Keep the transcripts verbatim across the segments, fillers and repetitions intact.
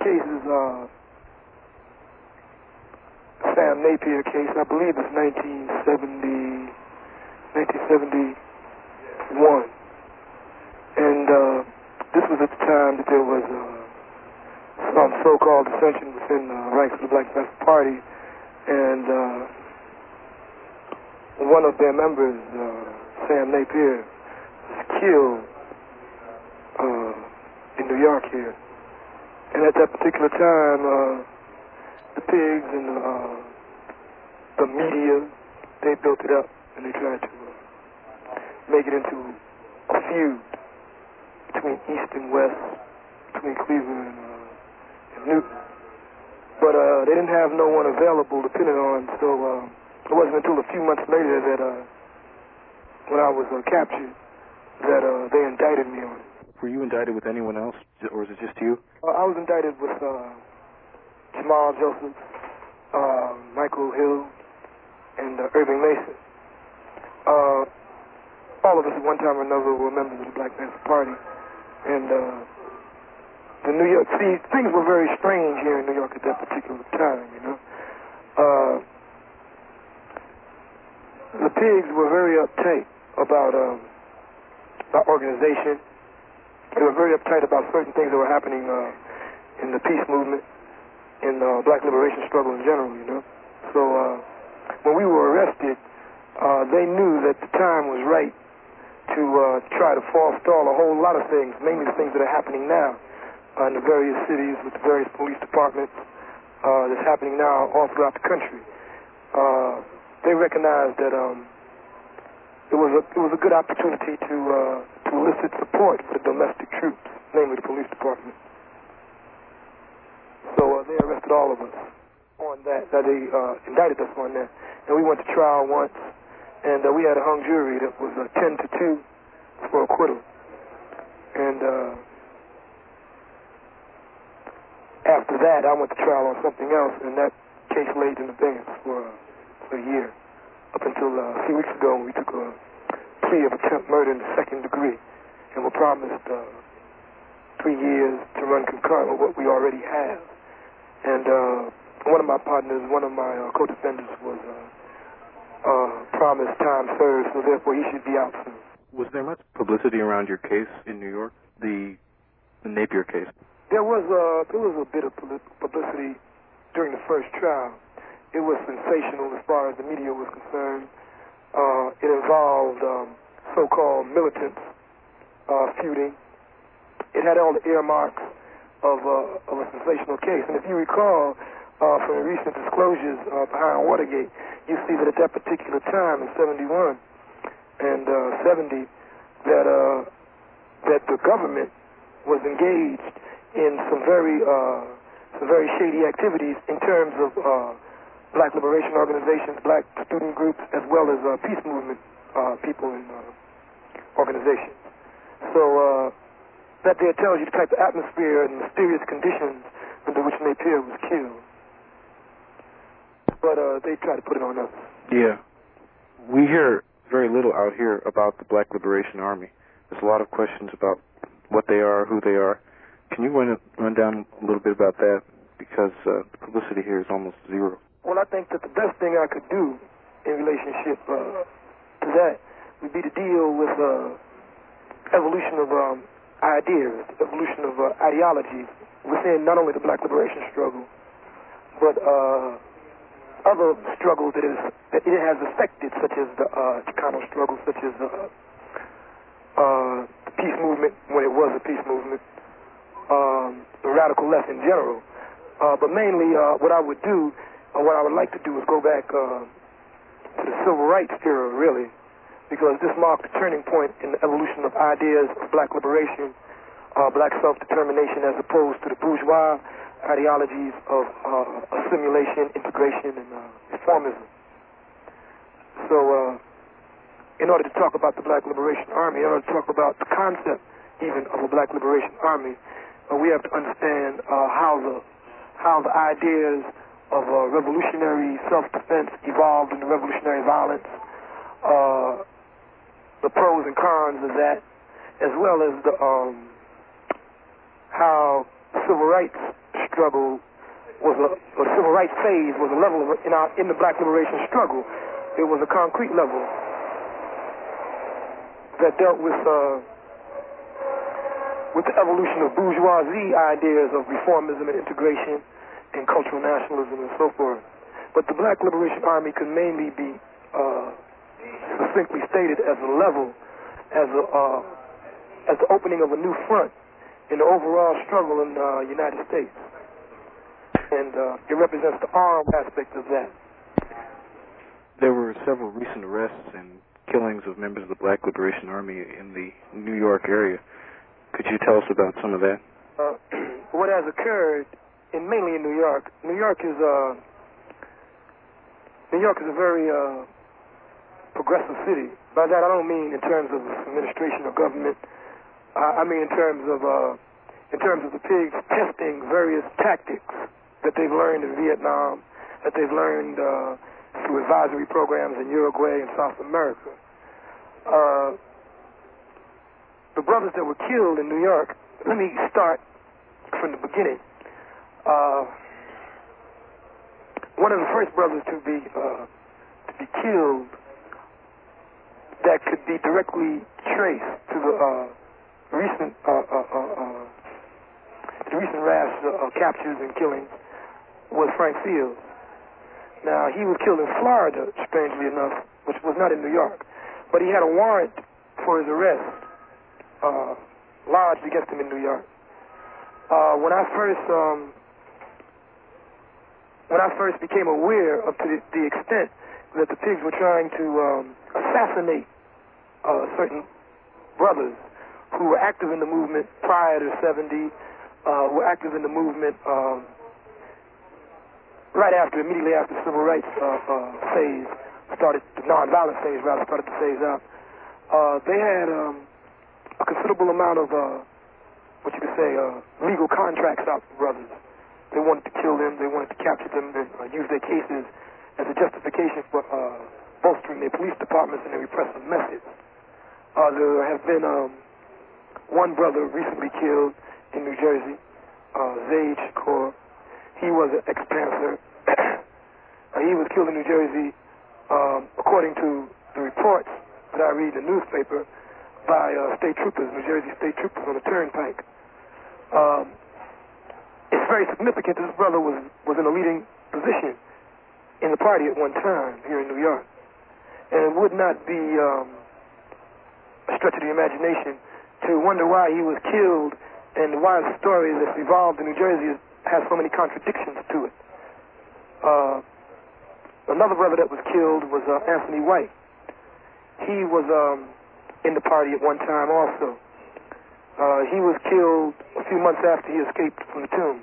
case is uh, Sam Napier case. I believe it's nineteen seventy, nineteen seventy-one. And uh, this was at the time that there was uh, some so-called dissension within the uh, ranks of the Black Panther Party. And uh, one of their members, uh, Sam Napier, was killed uh, in New York here. And at that particular time, uh, the pigs and the, uh, the media, they built it up and they tried to uh, make it into a feud between East and West, between Cleveland and, uh, and Newton. But uh, they didn't have no one available to pin it on, so uh, it wasn't until a few months later that uh, when I was uh, captured that uh, they indicted me on it. Were you indicted with anyone else, or is it just you? Uh, I was indicted with uh, Jamal Joseph, uh, Michael Hill, and uh, Irving Mason. Uh, all of us at one time or another were members of the Black Panther Party. And uh, the New York, see, things were very strange here in New York at that particular time, you know. Uh, the pigs were very uptight about, um, about organization. They were very uptight about certain things that were happening uh, in the peace movement, in the black liberation struggle in general, you know. So uh, when we were arrested, uh, they knew that the time was right to uh, try to forestall a whole lot of things, mainly the things that are happening now uh, in the various cities with the various police departments uh, that's happening now all throughout the country. Uh, they recognized that um, it was a it was a good opportunity to uh, to elicit support for the domestic troops, namely the police department. So uh, they arrested all of us on that. That they uh, indicted us on that, and we went to trial once, and uh, we had a hung jury that was uh, ten to two for acquittal. And uh, after that, I went to trial on something else, and that case laid in abeyance for, uh, for a year, up until uh, a few weeks ago when we took a plea of attempt murder in the second degree, and were promised uh, three years to run concurrent with what we already have. And uh, one of my partners, one of my uh, co-defendants was uh, uh, promised time served, so therefore he should be out soon. Was there much publicity around your case in New York, the, the Napier case? There was uh, there was a bit of publicity during the first trial. It was sensational as far as the media was concerned. Uh, it involved um, so-called militants uh, feuding. It had all the earmarks of, uh, of a sensational case. And if you recall uh, from the recent disclosures uh, behind Watergate, you see that at that particular time in seventy-one and uh, seventy, that uh, that the government was engaged in some very uh, some very shady activities in terms of uh, black liberation organizations, black student groups, as well as uh, peace movement uh, people and uh, organizations. So uh, that there tells you the type of atmosphere and mysterious conditions under which Napier was killed. But uh, they try to put it on us. Yeah. We hear very little out here about the Black Liberation Army. There's a lot of questions about what they are, who they are. Can you run, run down a little bit about that? Because uh, the publicity here is almost zero. Well, I think that the best thing I could do in relationship uh, to that would be to deal with uh, evolution of um, ideas, evolution of uh, ideologies within not only the black liberation struggle, but uh, other struggles that, is, that it has affected, such as the uh, Chicano struggle, such as uh, uh, the peace movement, when it was a peace movement, um, the radical left in general. Uh, but mainly uh, what I would do, or what I would like to do, is go back uh, to the civil rights era, really, because this marked a turning point in the evolution of ideas of black liberation, uh, black self-determination, as opposed to the bourgeois ideologies of uh, assimilation, integration, and uh, reformism. So uh, in order to talk about the Black Liberation Army, in order to talk about the concept even of a Black Liberation Army, uh, we have to understand uh, how the how the ideas of uh, revolutionary self-defense evolved into revolutionary violence, uh, the pros and cons of that, as well as the um, how civil rights struggle was a, or the civil rights phase was a level of, in, our, in the black liberation struggle. It was a concrete level that dealt with uh, with the evolution of bourgeoisie ideas of reformism and integration and cultural nationalism and so forth. But the Black Liberation Army could mainly be uh, succinctly stated as a level, as a uh, as the opening of a new front in the overall struggle in the uh, United States. And uh, it represents the armed aspect of that. There were several recent arrests and killings of members of the Black Liberation Army in the New York area. Could you tell us about some of that? Uh, what has occurred, in, mainly in New York, New York is uh, New York is a very uh, progressive city. By that I don't mean in terms of administration or government. Uh, I mean in terms of uh, in terms of the pigs testing various tactics that they've learned in Vietnam, that they've learned uh, through advisory programs in Uruguay and South America. Uh, the brothers that were killed in New York, let me start from the beginning. Uh, one of the first brothers to be uh, to be killed that could be directly traced to the uh, recent uh, uh, uh, uh, the recent rash uh, captures and killings was Frank Fields. Now, he was killed in Florida, strangely enough, which was not in New York. But he had a warrant for his arrest uh, lodged against him in New York. Uh, when I first um, when I first became aware of to the, the extent that the pigs were trying to um, assassinate uh, certain brothers who were active in the movement prior to seventy, uh, were active in the movement um, right after, immediately after the civil rights uh, uh, phase started, the nonviolent phase rather started to phase out. Uh, they had um, a considerable amount of, uh, what you could say, uh, legal contracts out with brothers. They wanted to kill them, they wanted to capture them, and uh, use their cases as a justification for uh, bolstering their police departments and their repressive methods. Uh, there have been um, one brother recently killed in New Jersey, uh, Zaid Shakur. He was an ex-Panther. uh, he was killed in New Jersey, um, according to the reports that I read in the newspaper, by uh, state troopers, New Jersey state troopers on the turnpike. Um, it's very significant that this brother was, was in a leading position in the party at one time here in New York. And it would not be um, a stretch of the imagination to wonder why he was killed and why the story that's evolved in New Jersey is has so many contradictions to it. Uh, another brother that was killed was uh, Anthony White. He was um, in the party at one time also. Uh, he was killed a few months after he escaped from the tombs.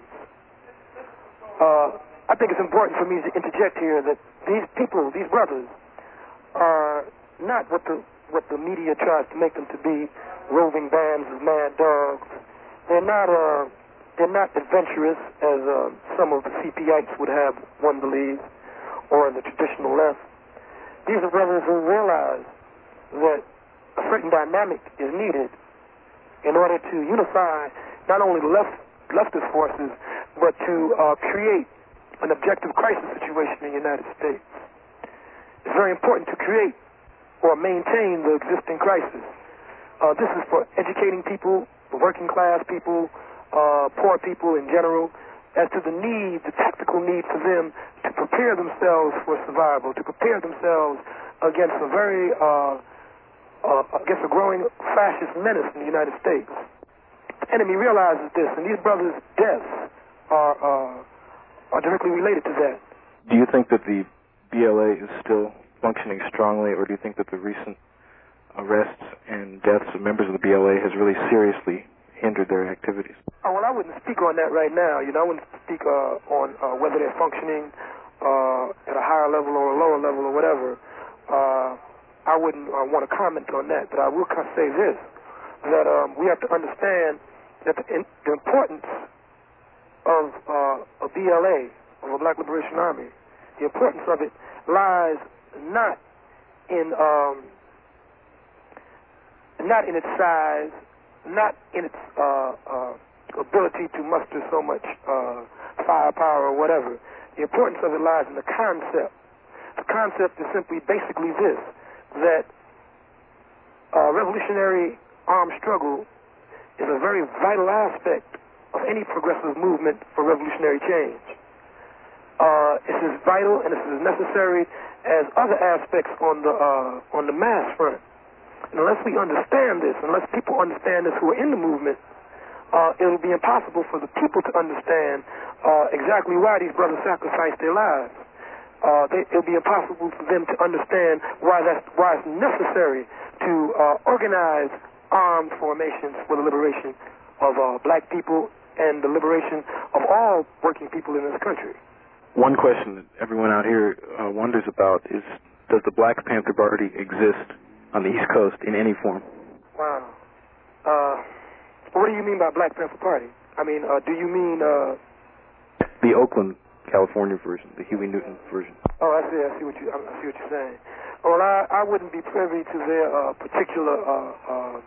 Uh, I think it's important for me to interject here that these people, these brothers, are not what the what the media tries to make them to be, roving bands of mad dogs. They're not uh, They're not adventurous, as uh, some of the C P ites would have one believe, or the traditional left. These are brothers who realize that a certain dynamic is needed in order to unify not only the left, leftist forces, but to uh, create an objective crisis situation in the United States. It's very important to create or maintain the existing crisis. Uh, this is for educating people, the working class people, Uh, poor people in general, as to the need, the tactical need for them to prepare themselves for survival, to prepare themselves against a very, uh, uh, against a growing fascist menace in the United States. The enemy realizes this, and these brothers' deaths are, uh, are directly related to that. Do you think that the B L A is still functioning strongly, or do you think that the recent arrests and deaths of members of the B L A has really seriously hindered their activities? Oh, well, I wouldn't speak on that right now. You know, I wouldn't speak uh, on uh, whether they're functioning uh, at a higher level or a lower level or whatever. Uh, I wouldn't uh, want to comment on that. But I will say this, that um, we have to understand that the, in, the importance of uh, a B L A, of a Black Liberation Army, the importance of it lies not in um, not in its size, not in its uh, uh, ability to muster so much uh, firepower or whatever. The importance of it lies in the concept. The concept is simply basically this, that uh, revolutionary armed struggle is a very vital aspect of any progressive movement for revolutionary change. Uh, it's as vital and it's as necessary as other aspects on the uh, on the mass front. And unless we understand this, unless people understand this who are in the movement, uh, it'll be impossible for the people to understand uh, exactly why these brothers sacrificed their lives. Uh, they, it'll be impossible for them to understand why that's why it's necessary to uh, organize armed formations for the liberation of uh, black people and the liberation of all working people in this country. One question that everyone out here uh, wonders about is, does the Black Panther Party exist on the East Coast in any form? Wow. Uh, what do you mean by Black Panther Party? I mean, uh, do you mean... Uh... The Oakland, California version, the Huey Newton version. Oh, I see. I see what you. I see what you're saying. Well, I, I wouldn't be privy to their uh, particular uh, uh,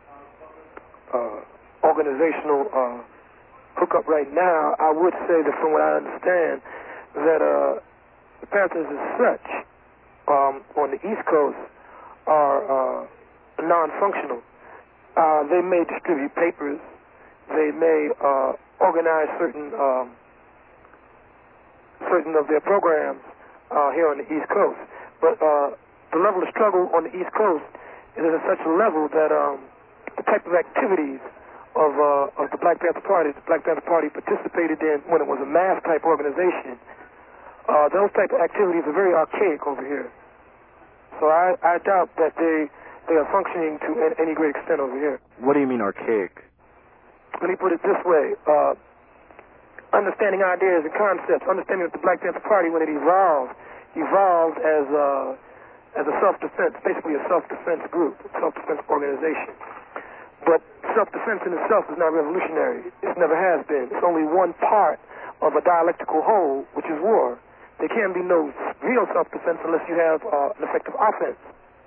uh, organizational uh, hookup right now. I would say that, from what I understand, that uh, the Panthers, as such, um, on the East Coast, are uh, non-functional. Uh, they may distribute papers. They may uh, organize certain um, certain of their programs uh, here on the East Coast. But uh, the level of struggle on the East Coast is at such a level that um, the type of activities of uh, of the Black Panther Party, the Black Panther Party participated in when it was a mass type organization. Uh, those type of activities are very archaic over here. So I, I doubt that they they are functioning to any great extent over here. What do you mean archaic? Let me put it this way. Uh, understanding ideas and concepts, understanding that the Black Panther Party, when it evolved, evolved as a, as a self-defense, basically a self-defense group, self-defense organization. But self-defense in itself is not revolutionary. It never has been. It's only one part of a dialectical whole, which is war. There can be no real self-defense unless you have uh, an effective offense.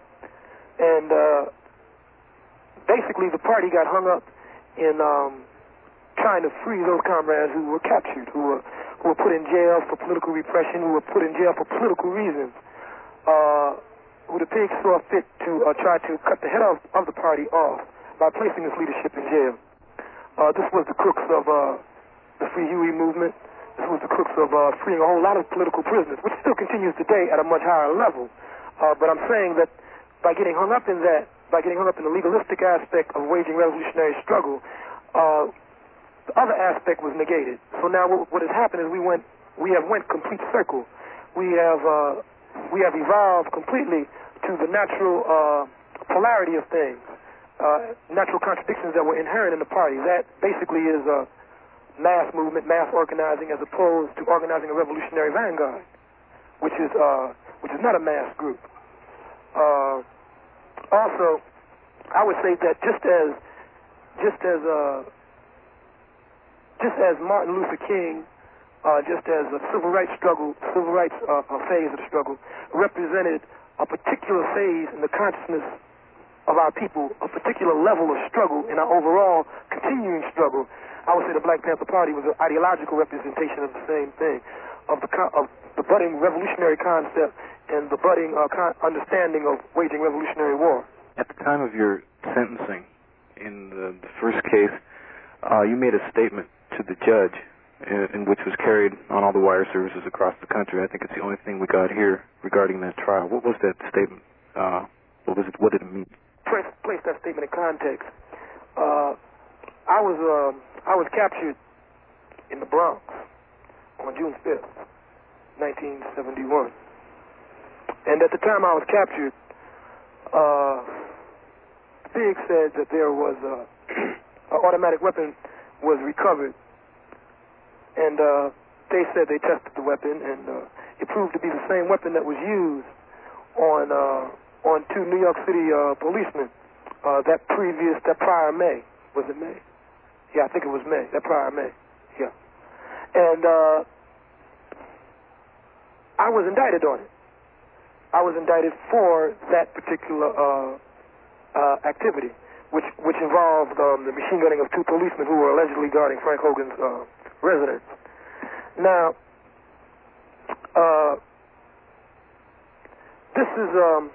And uh, basically the party got hung up in um, trying to free those comrades who were captured, who were who were put in jail for political repression, who were put in jail for political reasons, uh, who the pigs saw fit to uh, try to cut the head of, of the party off by placing its leadership in jail. Uh, this was the crux of uh, the Free Huey movement. This was the crux of uh, freeing a whole lot of political prisoners, which still continues today at a much higher level. Uh, but I'm saying that by getting hung up in that, by getting hung up in the legalistic aspect of waging revolutionary struggle, uh, the other aspect was negated. So now what, what has happened is we went, we have went complete circle. We have, uh, we have evolved completely to the natural uh, polarity of things, uh, natural contradictions that were inherent in the party. That basically is a mass movement, mass organizing, as opposed to organizing a revolutionary vanguard, which is uh, which is not a mass group. Uh, also, I would say that just as just as uh, just as Martin Luther King, uh, just as a civil rights struggle, civil rights uh, a phase of the struggle represented a particular phase in the consciousness of our people, a particular level of struggle in our overall continuing struggle. I would say the Black Panther Party was an ideological representation of the same thing, of the co- of the budding revolutionary concept and the budding uh, con- understanding of waging revolutionary war. At the time of your sentencing in the, the first case, uh, you made a statement to the judge in, in which was carried on all the wire services across the country. I think it's the only thing we got here regarding that trial. What was that statement? Uh, what was it? What did it mean? Place, place that statement in context. Uh, I was uh, I was captured in the Bronx on June fifth, nineteen seventy-one. And at the time I was captured, uh, Big said that there was a, an automatic weapon was recovered, and uh, they said they tested the weapon, and uh, it proved to be the same weapon that was used on uh, on two New York City uh, policemen uh, that previous, that prior May. Was it May? Yeah, I think it was May. That prior May. Yeah. And uh, I was indicted on it. I was indicted for that particular uh, uh, activity, which which involved um, the machine gunning of two policemen who were allegedly guarding Frank Hogan's uh, residence. Now, uh, this is um,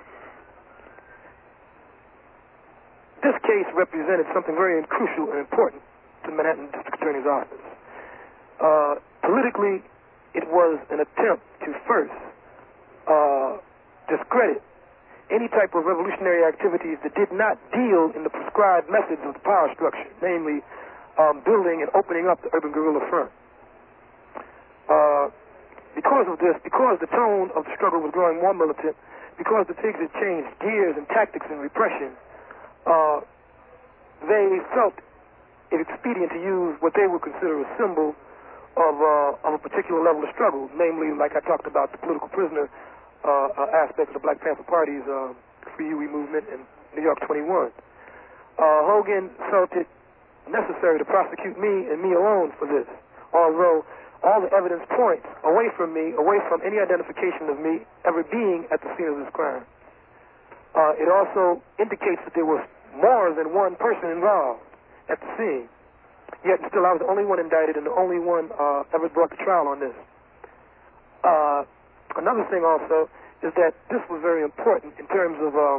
this case represented something very crucial and important to the Manhattan District Attorney's Office. Uh, politically, it was an attempt to first uh, discredit any type of revolutionary activities that did not deal in the prescribed methods of the power structure, namely um, building and opening up the urban guerrilla front. Uh, because of this, because the tone of the struggle was growing more militant, because the pigs had changed gears and tactics and repression, uh, they felt it expedient to use what they would consider a symbol of, uh, of a particular level of struggle, namely, like I talked about, the political prisoner uh, uh, aspect of the Black Panther Party's uh, Free Huey movement in New York twenty-one. Uh, Hogan felt it necessary to prosecute me and me alone for this, although all the evidence points away from me, away from any identification of me ever being at the scene of this crime. Uh, it also indicates that there was more than one person involved at the scene. Yet still, I was the only one indicted and the only one uh, ever brought to trial on this. Uh, another thing also is that this was very important in terms of um,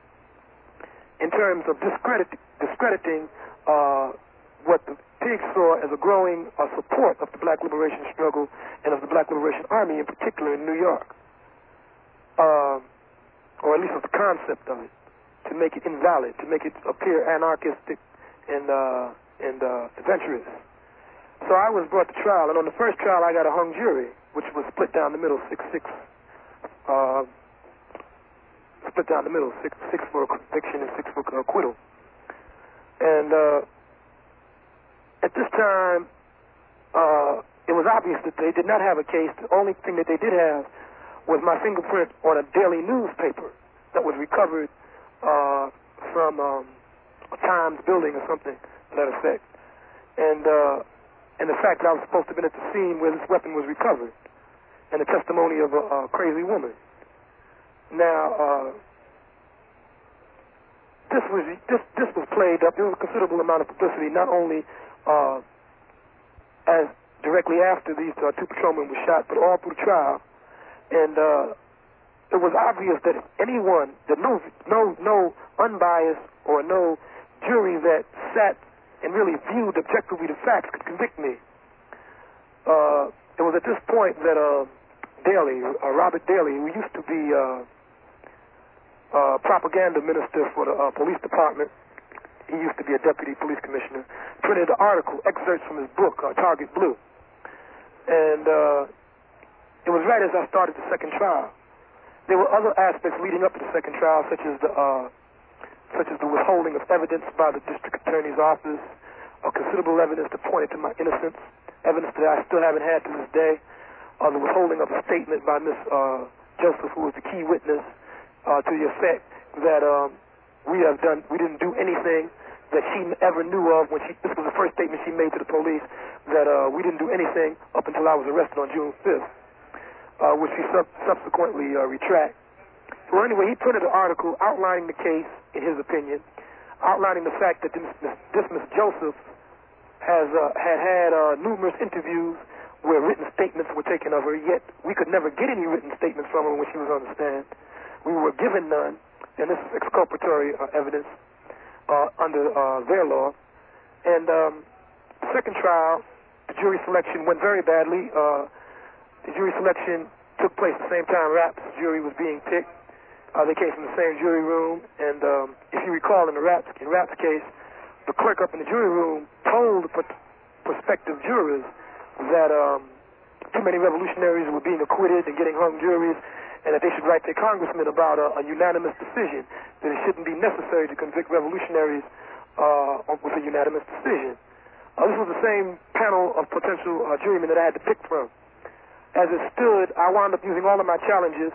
in terms of discredit, discrediting uh, what the pigs saw as a growing uh, support of the Black Liberation struggle and of the Black Liberation Army in particular in New York, uh, or at least of the concept of it, to make it invalid, to make it appear anarchistic and uh, and uh, adventurous. So I was brought to trial, and on the first trial I got a hung jury, which was split down the middle, six six, uh, split down the middle, six six for conviction and six for acquittal. And uh, at this time, uh, it was obvious that they did not have a case. The only thing that they did have was my fingerprint on a daily newspaper that was recovered uh, from um, a Times building or something to that effect. And, uh, and the fact that I was supposed to have been at the scene where this weapon was recovered, and the testimony of a, a crazy woman. Now, uh, this was this this was played up. There was a considerable amount of publicity, not only uh, as directly after these uh, two patrolmen were shot, but all through the trial. And uh, it was obvious that anyone, that no no no unbiased or no jury that sat and really viewed objectively the facts could convict me. Uh, it was at this point that uh, Daley, uh, Robert Daley, who used to be uh, uh, propaganda minister for the uh, police department, he used to be a deputy police commissioner, printed an article, excerpts from his book, uh, Target Blue. And uh, it was right as I started the second trial. There were other aspects leading up to the second trial, such as the uh, such as the withholding of evidence by the district attorney's office, uh, considerable evidence that pointed to my innocence, evidence that I still haven't had to this day, uh, the withholding of a statement by Miss uh, Joseph, who was the key witness, uh, to the effect that um, we have done, we didn't do anything that she ever knew of when she, this was the first statement she made to the police, that uh, we didn't do anything up until I was arrested on June fifth, uh, which she sub- subsequently uh, retracted. Well, anyway, he printed an article outlining the case, in his opinion, outlining the fact that this, this Miss Joseph has uh, had had uh, numerous interviews where written statements were taken of her, yet we could never get any written statements from her when she was on the stand. We were given none, and this is exculpatory uh, evidence uh, under uh, their law. And um, the second trial, the jury selection went very badly. Uh, the jury selection took place at the same time Rapp's jury was being picked. Uh, they came from the same jury room, and um, if you recall, in the Rapp's, in Rapp's case, the clerk up in the jury room told the pr- prospective jurors that um, too many revolutionaries were being acquitted and getting hung juries, and that they should write their congressman about a, a unanimous decision, that it shouldn't be necessary to convict revolutionaries uh, with a unanimous decision. Uh, this was the same panel of potential uh, jurymen that I had to pick from. As it stood, I wound up using all of my challenges.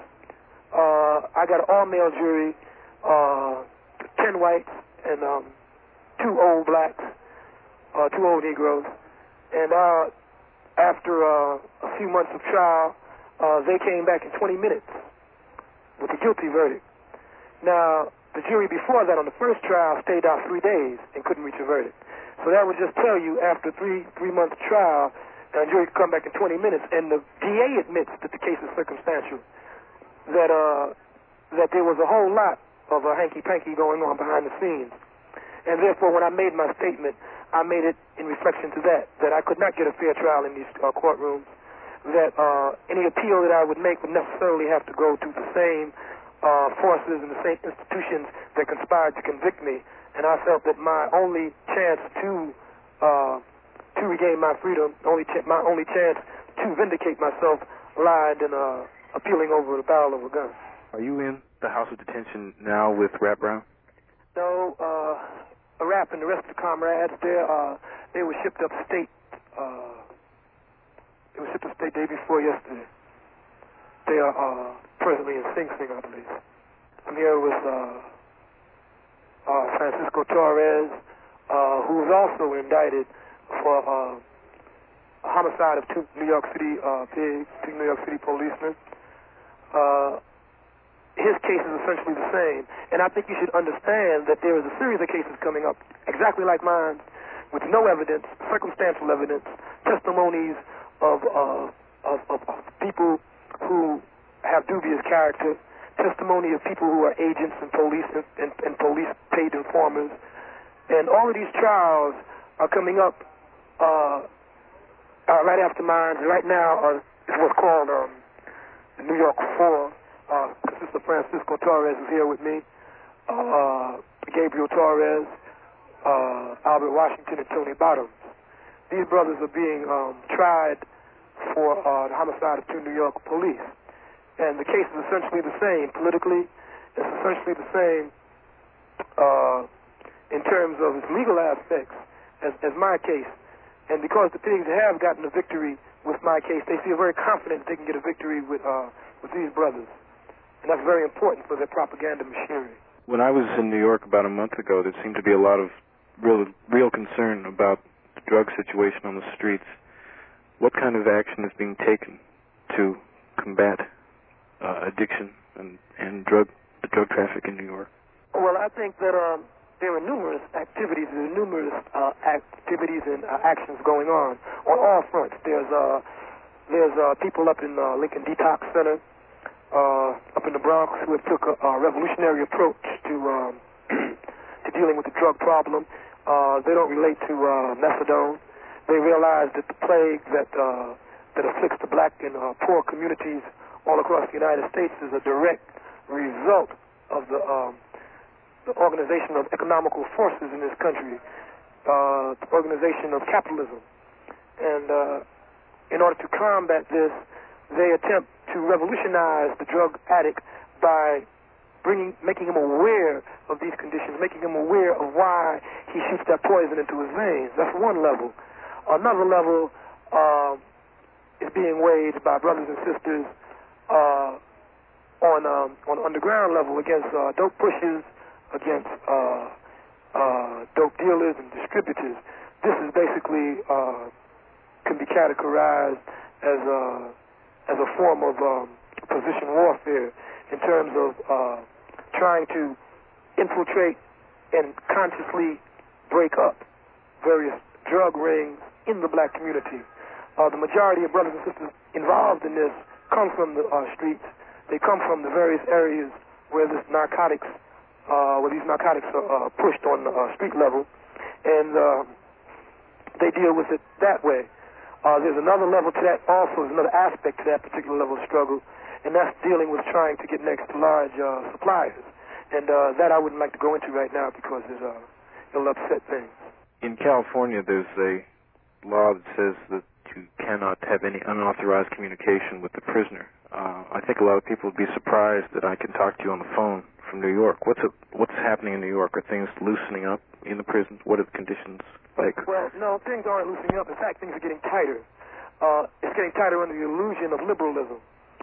Uh, I got an all-male jury, uh, ten whites and um, two old blacks, uh, two old Negroes. And uh, after uh, a few months of trial, uh, they came back in twenty minutes with a guilty verdict. Now, the jury before that on the first trial stayed out three days and couldn't reach a verdict. So that would just tell you, after three three month trial, and a jury could come back in twenty minutes, and the D A admits that the case is circumstantial, that uh, that there was a whole lot of a hanky-panky going on behind the scenes. And therefore, when I made my statement, I made it in reflection to that, that I could not get a fair trial in these uh, courtrooms, that uh, any appeal that I would make would necessarily have to go through the same uh, forces and the same institutions that conspired to convict me. And I felt that my only chance to uh, to regain my freedom, only ch- my only chance to vindicate myself, lied in uh, appealing over the barrel of a gun. Are you in the house of detention now with Rap Brown? No, uh, a Rap and the rest of the comrades there, uh, they were shipped upstate. Uh, they were shipped upstate day before yesterday. They are uh, presently in Sing Sing, I believe. I'm here with uh, uh, Francisco Torres, uh, who is also indicted for uh, a homicide of two New York City uh, pigs, two New York City policemen. Uh, his case is essentially the same, and I think you should understand that there is a series of cases coming up exactly like mine, with no evidence, circumstantial evidence, testimonies of uh, of, of, of people who have dubious character, testimony of people who are agents and police and, and, and police paid informers, and all of these trials are coming up uh, uh, right after mine. Right now, uh, it's what's called um, the New York Four. Uh, Sister Francisco Torres is here with me. Uh, Gabriel Torres, uh, Albert Washington, and Tony Bottoms. These brothers are being um, tried for uh, the homicide of two New York police. And the case is essentially the same politically. It's essentially the same uh, in terms of its legal aspects as, as my case. And because the pigs have gotten a victory with my case, they feel very confident that they can get a victory with uh, with these brothers. And that's very important for their propaganda machinery. When I was in New York about a month ago, there seemed to be a lot of real, real concern about the drug situation on the streets. What kind of action is being taken to combat uh, addiction and, and drug the drug traffic in New York? Well, I think that um, there are numerous activities, there are numerous uh, activities and uh, actions going on on all fronts. There's uh, there's uh, people up in uh, Lincoln Detox Center, Uh, up in the Bronx, who have took a, a revolutionary approach to um, to dealing with the drug problem. Uh, they don't relate to uh, methadone. They realize that the plague that uh, that afflicts the black and uh, poor communities all across the United States is a direct result of the, um, the organization of economical forces in this country, uh, the organization of capitalism. And uh, in order to combat this, they attempt to revolutionize the drug addict by bringing, making him aware of these conditions, making him aware of why he shoots that poison into his veins. That's one level. Another level uh, is being waged by brothers and sisters uh, on um, on underground level against uh, dope pushers, against uh, uh, dope dealers and distributors. This is basically uh, can be categorized as a as a form of um, position warfare in terms of uh, trying to infiltrate and consciously break up various drug rings in the black community. Uh, the majority of brothers and sisters involved in this come from the uh, streets. They come from the various areas where this narcotics, uh, where these narcotics are uh, pushed on the uh, street level, and uh, they deal with it that way. Uh, there's another level to that also, there's another aspect to that particular level of struggle, and that's dealing with trying to get next to large uh, suppliers. And uh, that I wouldn't like to go into right now because it's, uh, it'll upset things. In California, there's a law that says that you cannot have any unauthorized communication with the prisoner. Uh, I think a lot of people would be surprised that I can talk to you on the phone from New York. What's it, what's happening in New York? Are things loosening up in the prisons? What are the conditions like? Well, no, things aren't loosening up. In fact, things are getting tighter. Uh, it's getting tighter under the illusion of liberalism.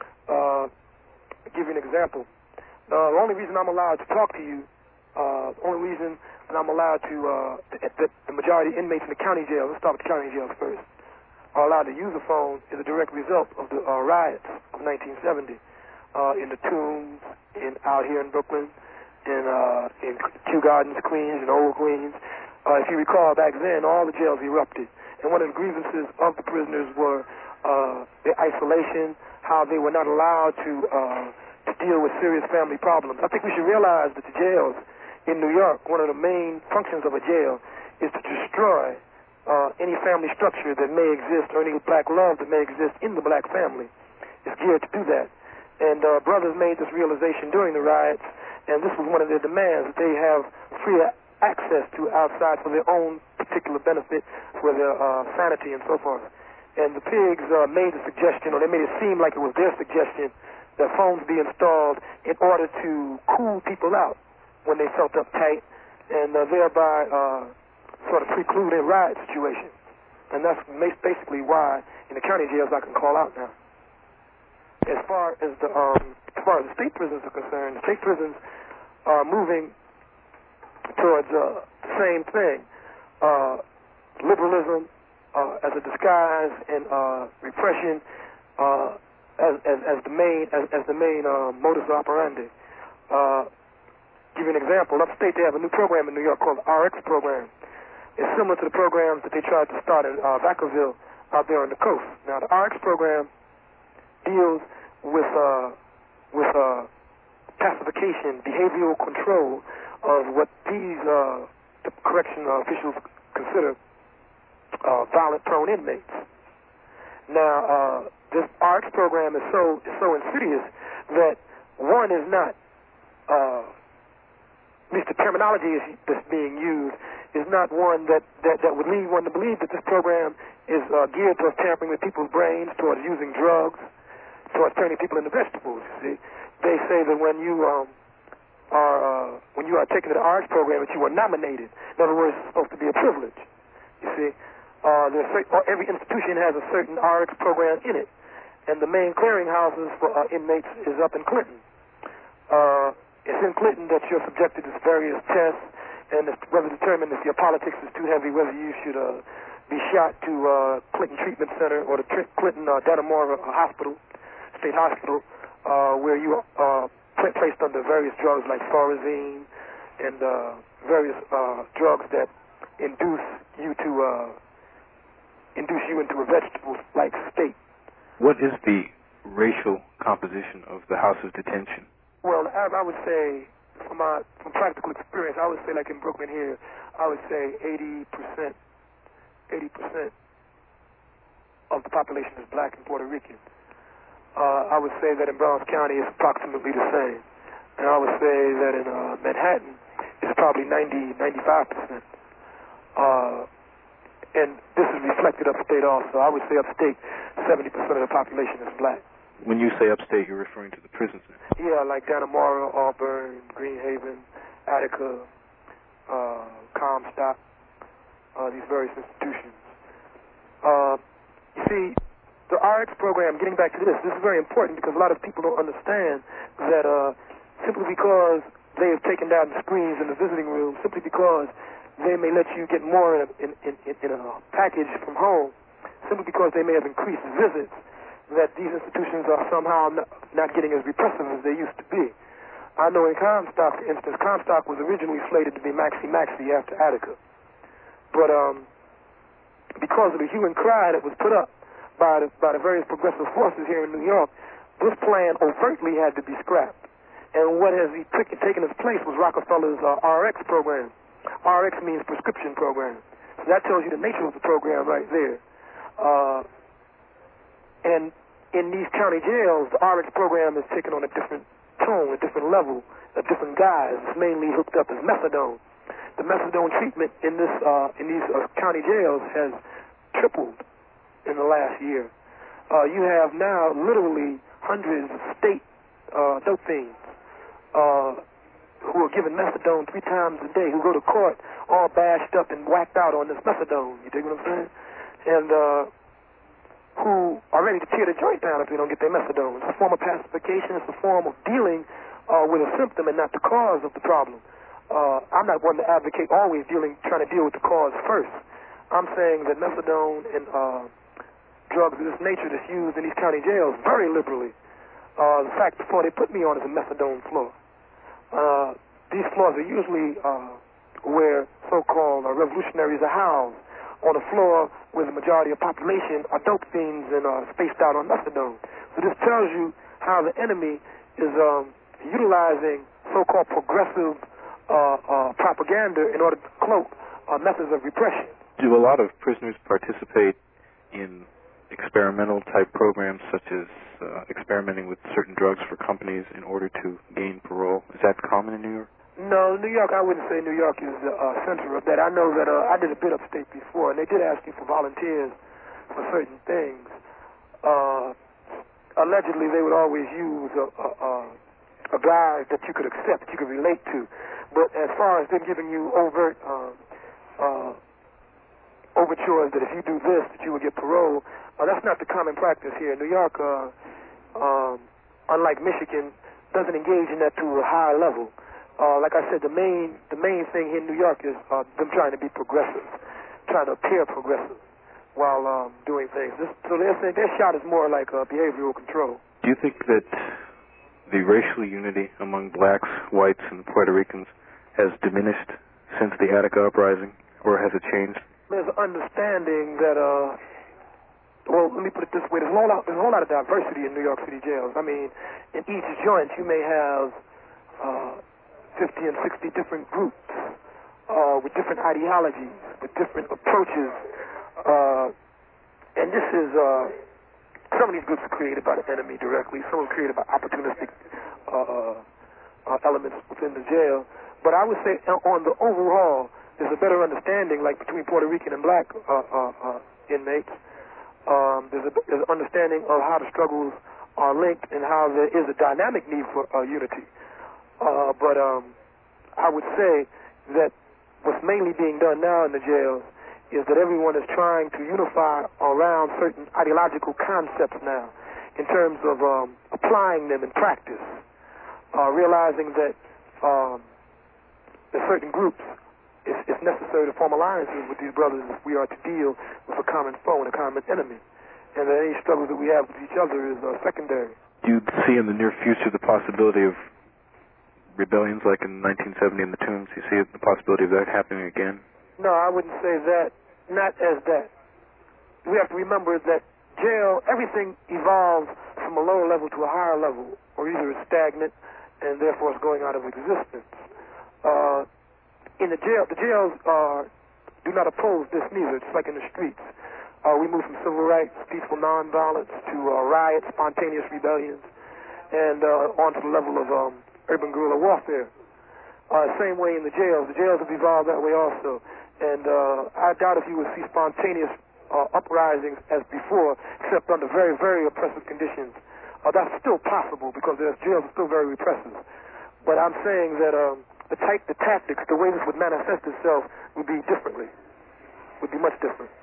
Uh, I'll give you an example. Uh, the only reason I'm allowed to talk to you, uh, the only reason that I'm allowed to, uh, that the majority of inmates in the county jail, let's start with the county jails first, are allowed to use a phone is a direct result of the uh, riots of nineteen seventy uh, in the Tombs, in out here in Brooklyn, in uh, in Kew Gardens, Queens, and Old Queens. Uh, if you recall, back then, all the jails erupted, And one of the grievances of the prisoners were uh, their isolation, how they were not allowed to uh, to deal with serious family problems. I think we should realize that the jails in New York, one of the main functions of a jail is to destroy uh, any family structure that may exist or any black love that may exist in the black family. It's geared to do that. And uh, brothers made this realization during the riots, and this was one of their demands, that they have free access to outside for their own particular benefit, for their uh, sanity and so forth. And the pigs uh, made the suggestion, or they made it seem like it was their suggestion, that phones be installed in order to cool people out when they felt uptight, and uh, thereby uh, sort of preclude a riot situation. And that's basically why in the county jails I can call out now. As far as the um, as far as the state prisons are concerned, the state prisons are moving towards uh, the same thing: uh, liberalism uh, as a disguise and uh, repression uh, as, as as the main as, as the main uh, modus operandi. Uh, give you an example. Upstate, they have a new program in New York called the R X program. It's similar to the programs that they tried to start in uh, Vacaville out there on the coast. Now, the R X program deals with uh, with uh, pacification, behavioral control of what these uh, the correction officials consider uh, violent-prone inmates. Now, uh, this R X program is so is so insidious that one is not, uh, at least the terminology is, that's being used is not one that, that, that would lead one to believe that this program is uh, geared towards tampering with people's brains, towards using drugs, towards turning people into vegetables. You see, they say that when you um, are uh, when you are taken to the R X program, that you are nominated. In other words, it's supposed to be a privilege. You see, uh, there's certain, every institution has a certain R X program in it, and the main clearinghouses for uh, inmates is up in Clinton. Uh, it's in Clinton that you're subjected to various tests, and it's whether determined if your politics is too heavy, whether you should uh, be shot to uh, Clinton Treatment Center or the Tri- Clinton uh, Dannemora Hospital, State Hospital, uh, where you are uh, pl- placed under various drugs like Thorazine and uh, various uh, drugs that induce you to uh, induce you into a vegetable-like state. What is the racial composition of the House of Detention? Well, I, I would say, from my from practical experience, I would say, like in Brooklyn here, I would say eighty percent, eighty percent of the population is black and Puerto Rican. Uh, I would say that in Browns County it's approximately the same, and I would say that in uh, Manhattan it's probably ninety, ninety-five percent. Uh, and this is reflected upstate also. I would say upstate seventy percent of the population is black. When you say upstate, you're referring to the prisons? Yeah, like Dannemora, Auburn, Greenhaven, Attica, uh, Comstock, uh, these various institutions. Uh, you see, the R X program, getting back to this, this is very important because a lot of people don't understand that uh, simply because they have taken down the screens in the visiting room, simply because they may let you get more in a, in, in, in a package from home, simply because they may have increased visits, that these institutions are somehow not, not getting as repressive as they used to be. I know in Comstock, for instance, Comstock was originally slated to be maxi-maxi after Attica. But um, because of the hue and cry that was put up by the, by the various progressive forces here in New York, this plan overtly had to be scrapped. And what has t- taken its place was Rockefeller's uh, R X program. R X means prescription program. So that tells you the nature of the program right there. Uh, and in these county jails, the R X program is taken on a different tone, a different level, a different guise. It's mainly hooked up as methadone. The methadone treatment in this uh, in these uh, county jails has tripled in the last year. Uh, you have now literally hundreds of state uh, dope fiends uh, who are given methadone three times a day, who go to court all bashed up and whacked out on this methadone. You dig what I'm saying? And uh, who are ready to tear the joint down if they don't get their methadone. It's a form of pacification. It's a form of dealing uh, with a symptom and not the cause of the problem. Uh, I'm not one to advocate always dealing, trying to deal with the cause first. I'm saying that methadone and uh, drugs of this nature that's used in these county jails very liberally. Uh, the fact before they put me on is a methadone floor. Uh, these floors are usually uh, where so-called uh, revolutionaries are housed, on a floor where the majority of population are dope fiends and are spaced out on methadone. So this tells you how the enemy is um, utilizing so-called progressive uh, uh, propaganda in order to cloak uh, methods of repression. Do a lot of prisoners participate in experimental type programs such as uh, experimenting with certain drugs for companies in order to gain parole? Is that common in New York? No, New York, I wouldn't say New York is the uh, center of that. I know that uh, I did a bit upstate before, and they did ask you for volunteers for certain things. Uh, allegedly, they would always use a, a, a, a guy that you could accept, that you could relate to. But as far as them giving you overt uh, uh, overtures that if you do this, that you will get parole, uh, that's not the common practice here. New York, uh, um, unlike Michigan, doesn't engage in that to a high level. Uh, like I said, the main the main thing here in New York is uh, them trying to be progressive, trying to appear progressive while um, doing things. This, so their their shot is more like uh, behavioral control. Do you think that the racial unity among blacks, whites, and Puerto Ricans has diminished since the Attica uprising, or has it changed? There's an understanding that, uh, well, let me put it this way: there's a whole lot, there's a whole lot of diversity in New York City jails. I mean, in each joint, you may have Uh, fifty and sixty different groups uh, with different ideologies, with different approaches. Uh, and this is, uh, some of these groups are created by the enemy directly, some are created by opportunistic uh, uh, elements within the jail. But I would say on the overall, there's a better understanding, like between Puerto Rican and black uh, uh, uh, inmates. Um, there's, a, there's an understanding of how the struggles are linked and how there is a dynamic need for uh, unity. Uh, but um, I would say that what's mainly being done now in the jails is that everyone is trying to unify around certain ideological concepts now in terms of um, applying them in practice, uh, realizing that um, in certain groups it's, it's necessary to form alliances with these brothers if we are to deal with a common foe and a common enemy, and that any struggles that we have with each other is uh, secondary. Do you see in the near future the possibility of rebellions like in nineteen seventy in the Tombs? You see the possibility of that happening again? No, I wouldn't say that. Not as that. We have to remember that jail, everything evolves from a lower level to a higher level, or either it's stagnant and therefore it's going out of existence. Uh, in the jail, the jails uh, do not oppose this neither. It's like in the streets. Uh, we move from civil rights, peaceful nonviolence, to uh, riots, spontaneous rebellions, and uh, on to the level of um, urban guerrilla warfare. Uh, same way in the jails. The jails have evolved that way also. And uh, I doubt if you would see spontaneous uh, uprisings as before, except under very, very oppressive conditions. Uh, that's still possible because the jails are still very repressive. But I'm saying that um, the type, the tactics, the way this would manifest itself would be differently, would be much different.